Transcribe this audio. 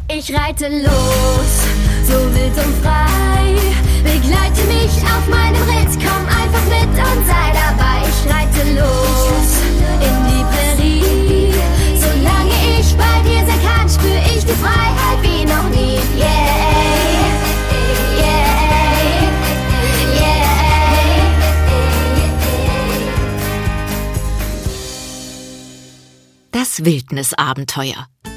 Ich reite los, so wild und frei. Begleite mich auf meinem Ritt, komm einfach mit und sei dabei. Ich reite los in die Prärie. Solange ich bei dir sein kann, spür ich die Freiheit wie noch nie. Yeah, yeah, yeah. Das Wildnisabenteuer.